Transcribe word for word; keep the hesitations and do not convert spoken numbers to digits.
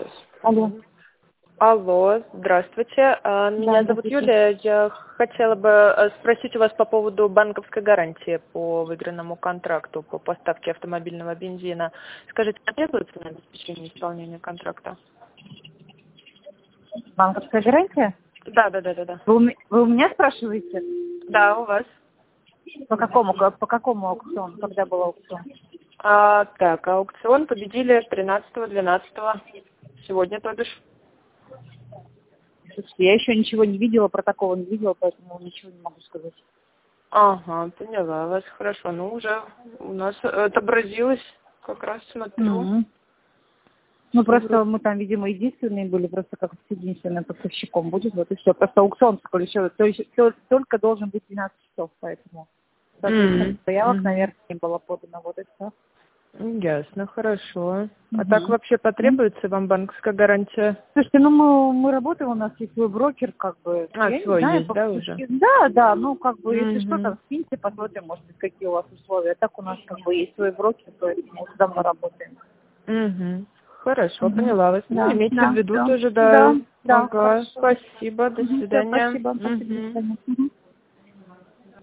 Алло. Алло, здравствуйте. А, Меня зовут здравствуйте. Юлия. Я хотела бы э, спросить у вас по поводу банковской гарантии по выигранному контракту по поставке автомобильного бензина. Скажите, потребуется на обеспечение исполнения контракта? Банковская гарантия? Да, да, да, да, да. Вы, у ме- вы у меня спрашиваете? Да, у вас. По какому, по какому аукциону? Когда был аукцион? А, так, аукцион победили тринадцатого двенадцатого. Сегодня, то бишь. Слушайте, я еще ничего не видела, протокола не видела, поэтому ничего не могу сказать. Ага, поняла вас. Хорошо. Ну, уже у нас отобразилось, как раз смотрю. Мгм. Ну, просто мы там, видимо, единственные были, просто как с единственным поставщиком будет, вот и все. Просто аукцион сколько еще, то есть то- только должен быть двенадцать часов, поэтому, соответственно, Мгм. заявок, Мгм. наверное, не было подано, вот и все. Ясно, хорошо. А так Мгм. вообще М. потребуется вам банковская гарантия? Слушайте, ну мы, мы работаем, у нас есть свой брокер, как бы, А, я не свой знаю, есть, по да, уже? пути- да, да, ну как бы, если что, Угу. там скиньте, посмотрим, может быть, какие у вас условия. Так у нас как бы есть свой брокер, поэтому мы уже давно работаем. Угу. Хорошо, Мгм. поняла вас. Ну, Да, имейте в да, виду все. тоже, Да, да. да, Ага, хорошо. спасибо, до Все, свидания. спасибо, спасибо, до Угу. свидания. Мгм.